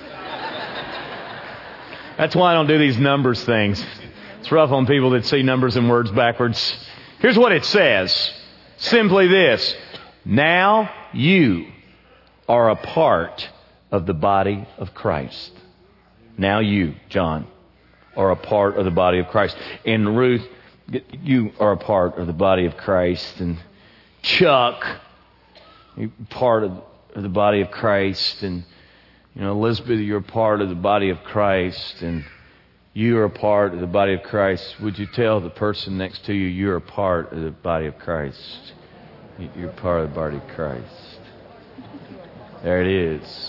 That's why I don't do these numbers things. It's rough on people that see numbers and words backwards. Here's what it says. Simply this. Now you are a part of the body of Christ. Now you, John, are a part of the body of Christ. And Ruth, you are a part of the body of Christ. And Chuck, you're part of the body of Christ. And, you know, Elizabeth, you're a part of the body of Christ. And you are a part of the body of Christ. Would you tell the person next to you, you're a part of the body of Christ? You're part of the body of Christ. There it is.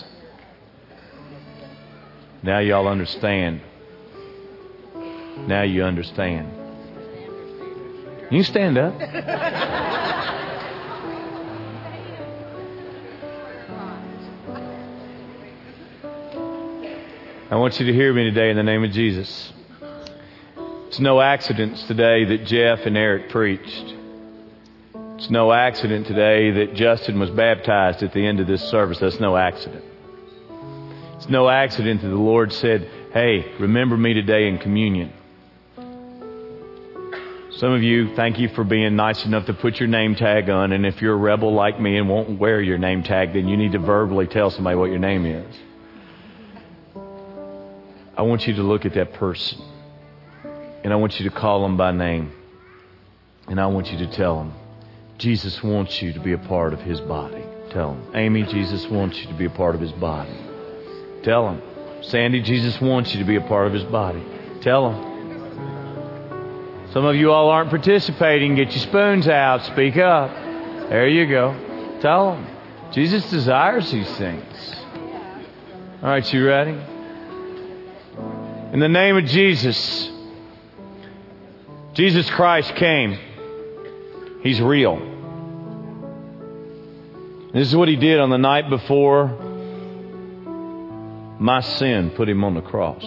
Now y'all understand. Now you understand. You stand up. I want you to hear me today in the name of Jesus. It's no accident today that Jeff and Eric preached. It's no accident today that Justin was baptized at the end of this service. That's no accident. It's no accident that the Lord said, hey, remember me today in communion. Some of you, thank you for being nice enough to put your name tag on. And if you're a rebel like me and won't wear your name tag, then you need to verbally tell somebody what your name is. I want you to look at that person. And I want you to call them by name. And I want you to tell them, Jesus wants you to be a part of His body. Tell them, Amy, Jesus wants you to be a part of His body. Tell them, Sandy, Jesus wants you to be a part of His body. Tell them. Some of you all aren't participating. Get your spoons out. Speak up. There you go. Tell them. Jesus desires these things. All right, you ready? In the name of Jesus, Jesus Christ came. He's real. This is what He did on the night before my sin put Him on the cross.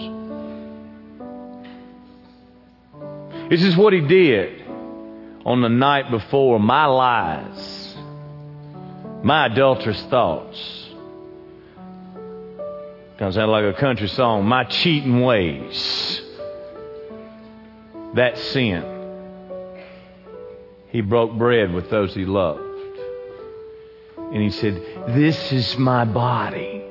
This is what He did on the night before my lies, my adulterous thoughts. Kind of sound like a country song. My cheating ways. That sin. He broke bread with those He loved. And He said, this is my body,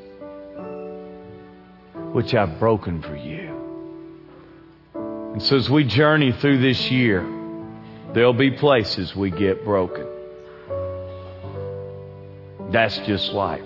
which I've broken for you. And so as we journey through this year, there'll be places we get broken. That's just life.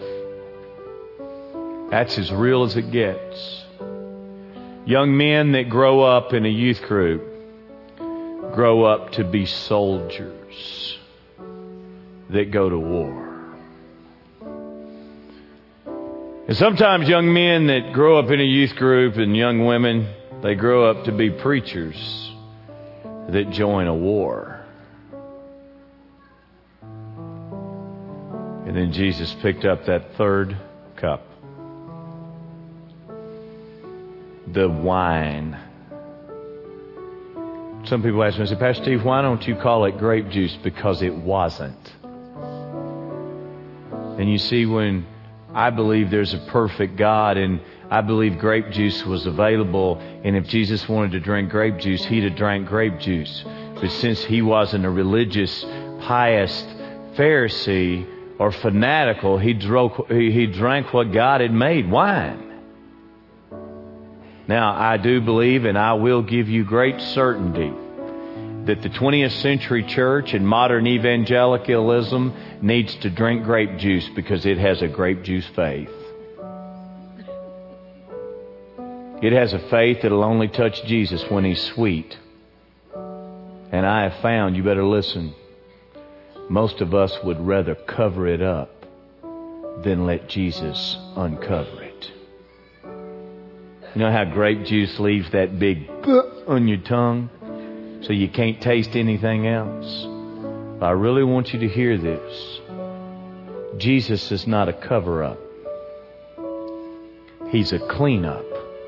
That's as real as it gets. Young men that grow up in a youth group grow up to be soldiers that go to war. And sometimes young men that grow up in a youth group and young women, they grow up to be preachers that join a war. And then Jesus picked up that third cup, the wine. Some people ask me, say, Pastor Steve, why don't you call it grape juice? Because it wasn't. And you see, when I believe there's a perfect God, and I believe grape juice was available, and if Jesus wanted to drink grape juice, he'd have drank grape juice. But since he wasn't a religious, pious Pharisee or fanatical, he drank, he drank what God had made, wine. Now, I do believe, and I will give you great certainty, that the twentieth century church and modern evangelicalism needs to drink grape juice because it has a grape juice faith. It has a faith that'll only touch Jesus when he's sweet. And I have found, you better listen, most of us would rather cover it up than let Jesus uncover it. You know how grape juice leaves that big on your tongue so you can't taste anything else? I really want you to hear this. Jesus is not a cover-up. He's a clean-up.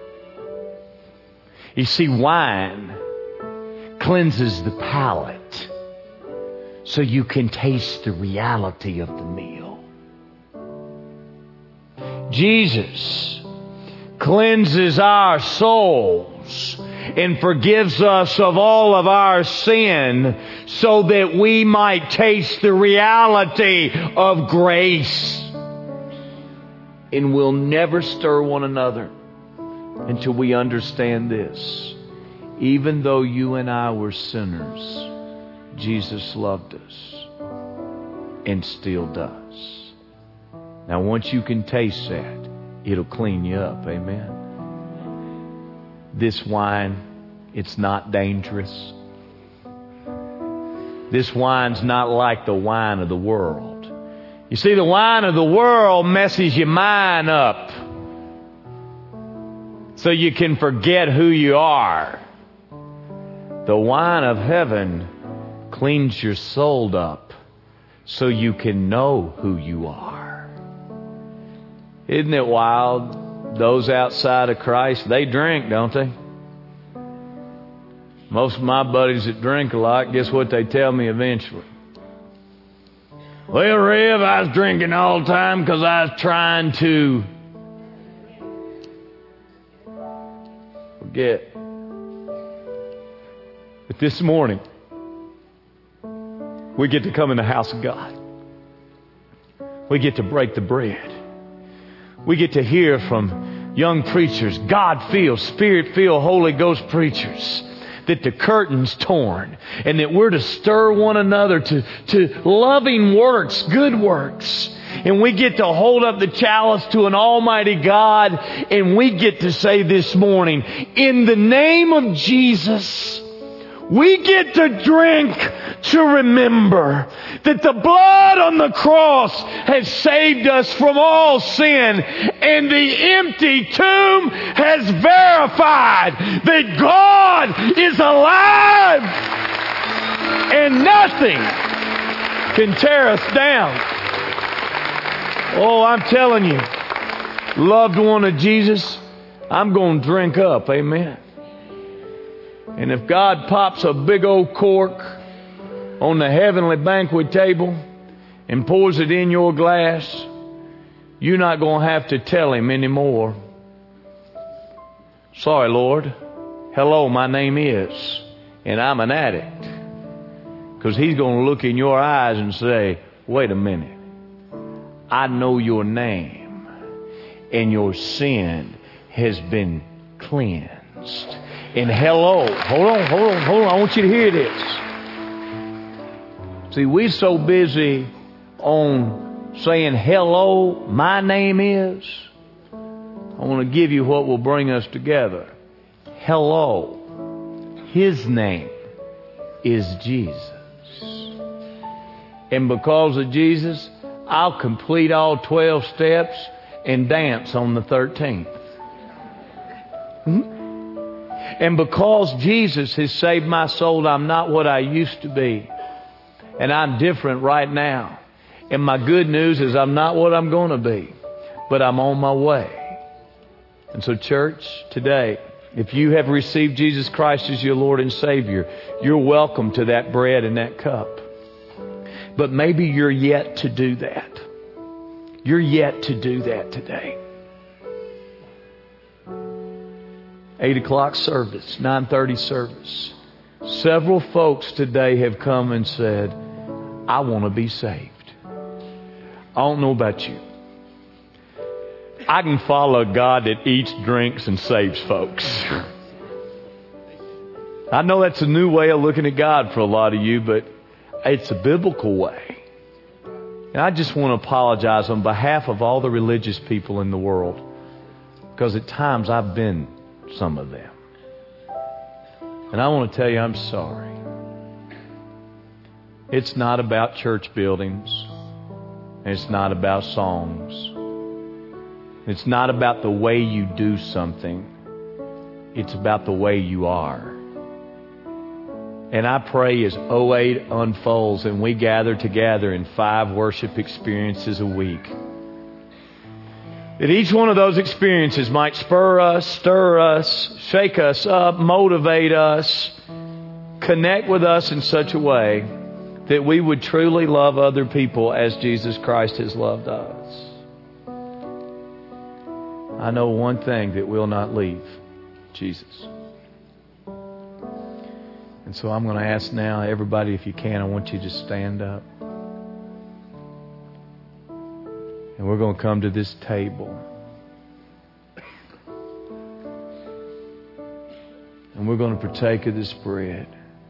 You see, wine cleanses the palate so you can taste the reality of the meal. Jesus cleanses our souls and forgives us of all of our sin so that we might taste the reality of grace. And we'll never stir one another until we understand this. Even though you and I were sinners, Jesus loved us and still does. Now, once you can taste that, it'll clean you up. Amen. This wine, it's not dangerous. This wine's not like the wine of the world. You see, the wine of the world messes your mind up so you can forget who you are. The wine of heaven cleans your soul up so you can know who you are. Isn't it wild? Those outside of Christ, they drink, don't they? Most of my buddies that drink a lot, guess what they tell me eventually? Well, Rev, I was drinking all the time because I was trying to forget. But this morning, we get to come in the house of God. We get to break the bread. We get to hear from young preachers, God-filled, Spirit-filled, Holy Ghost preachers, that the curtain's torn and that we're to stir one another to, to loving works, good works. And we get to hold up the chalice to an almighty God, and we get to say this morning, in the name of Jesus, we get to drink to remember that the blood on the cross has saved us from all sin, and the empty tomb has verified that God is alive and nothing can tear us down. Oh, I'm telling you, loved one of Jesus, I'm going to drink up. Amen. And if God pops a big old cork on the heavenly banquet table and pours it in your glass, you're not going to have to tell him anymore. Sorry, Lord. Hello, my name is, and I'm an addict. Because he's going to look in your eyes and say, wait a minute. I know your name, and your sin has been cleansed. And hello, hold on, hold on, hold on. I want you to hear this. See, we're so busy on saying, hello, my name is. I want to give you what will bring us together. Hello, his name is Jesus. And because of Jesus, I'll complete all twelve steps and dance on the thirteenth. Hmm? And because Jesus has saved my soul, I'm not what I used to be. And I'm different right now. And my good news is I'm not what I'm going to be. But I'm on my way. And so, church, today, if you have received Jesus Christ as your Lord and Savior, you're welcome to that bread and that cup. But maybe you're yet to do that. You're yet to do that today. eight o'clock service, nine thirty service. Several folks today have come and said, I want to be saved. I don't know about you. I can follow a God that eats, drinks, and saves folks. I know that's a new way of looking at God for a lot of you, but it's a biblical way. And I just want to apologize on behalf of all the religious people in the world, because at times I've been some of them. And I want to tell you, I'm sorry. It's not about church buildings. And it's not about songs. It's not about the way you do something. It's about the way you are. And I pray as oh eight unfolds and we gather together in five worship experiences a week, that each one of those experiences might spur us, stir us, shake us up, motivate us, connect with us in such a way that we would truly love other people as Jesus Christ has loved us. I know one thing that will not leave: Jesus. And so I'm going to ask now, everybody, if you can, I want you to stand up. And we're going to come to this table. And we're going to partake of this bread.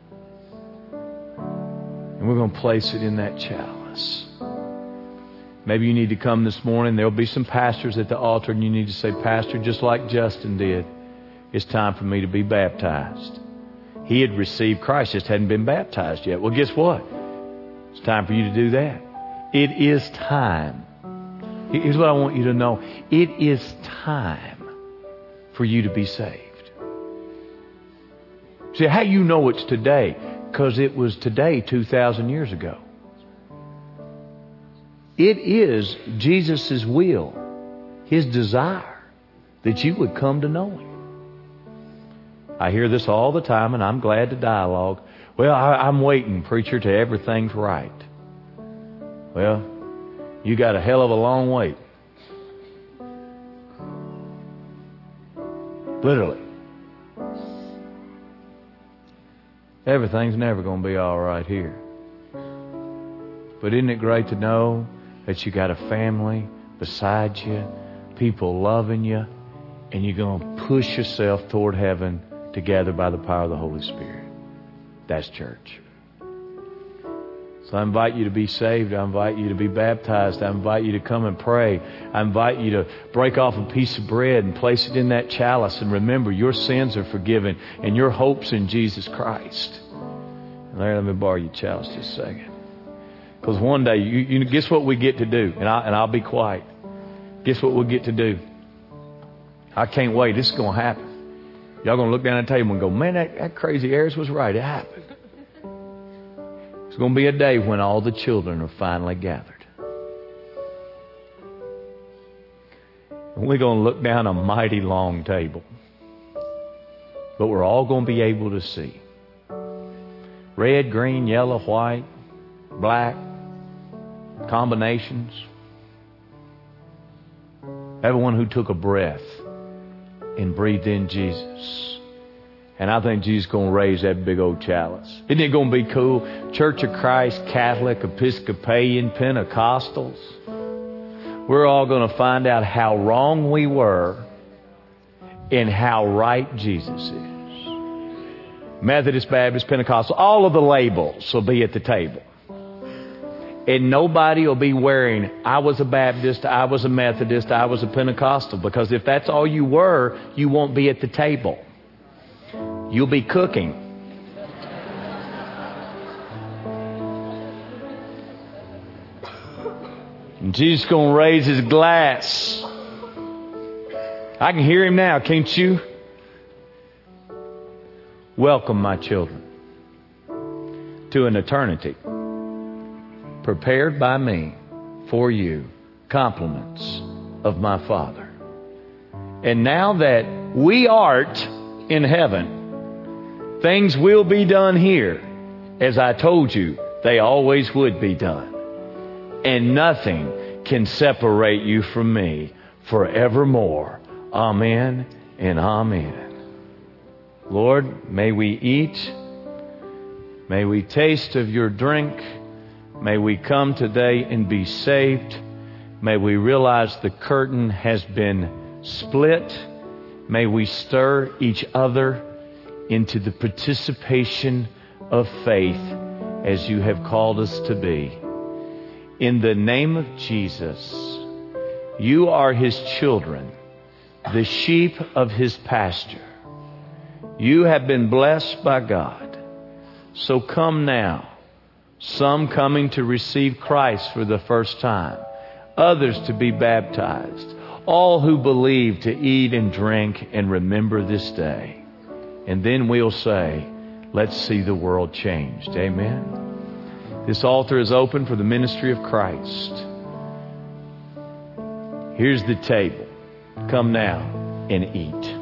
And we're going to place it in that chalice. Maybe you need to come this morning. There'll be some pastors at the altar, and you need to say, Pastor, just like Justin did, it's time for me to be baptized. He had received Christ, just hadn't been baptized yet. Well, guess what? It's time for you to do that. It is time. Here's what I want you to know. It is time for you to be saved. See, how you know it's today? Because it was today two thousand years ago. It is Jesus' will, His desire, that you would come to know Him. I hear this all the time, and I'm glad to dialogue. Well, I, I'm waiting, preacher, till everything's right. Well, you got a hell of a long wait. Literally. Everything's never going to be all right here. But isn't it great to know that you got a family beside you, people loving you, and you're going to push yourself toward heaven together by the power of the Holy Spirit? That's church. So I invite you to be saved. I invite you to be baptized. I invite you to come and pray. I invite you to break off a piece of bread and place it in that chalice. And remember, your sins are forgiven and your hope's in Jesus Christ. And Larry, let me borrow your chalice just a second. Because one day, you, you guess what we get to do? And, I, and I'll be quiet. Guess what we'll get to do? I can't wait. This is going to happen. Y'all going to look down at the table and go, man, that, that crazy Ayers was right. It happened. It's going to be a day when all the children are finally gathered. And we're going to look down a mighty long table. But we're all going to be able to see. Red, green, yellow, white, black, combinations. Everyone who took a breath and breathed in Jesus. And I think Jesus is going to raise that big old chalice. Isn't it going to be cool? Church of Christ, Catholic, Episcopalian, Pentecostals. We're all going to find out how wrong we were and how right Jesus is. Methodist, Baptist, Pentecostal, all of the labels will be at the table. And nobody will be wearing, I was a Baptist, I was a Methodist, I was a Pentecostal. Because if that's all you were, you won't be at the table. You'll be cooking. And Jesus is going to raise His glass. I can hear him now, can't you? Welcome, my children, to an eternity prepared by me for you, compliments of my Father. And now that we art in heaven, things will be done here, as I told you, they always would be done. And nothing can separate you from me forevermore. Amen and amen. Lord, may we eat. May we taste of your drink. May we come today and be saved. May we realize the curtain has been split. May we stir each other into the participation of faith as you have called us to be. In the name of Jesus, you are his children, the sheep of his pasture. You have been blessed by God. So come now. Some coming to receive Christ for the first time. Others to be baptized. All who believe to eat and drink and remember this day. And then we'll say, let's see the world changed. Amen. This altar is open for the ministry of Christ. Here's the table. Come now and eat.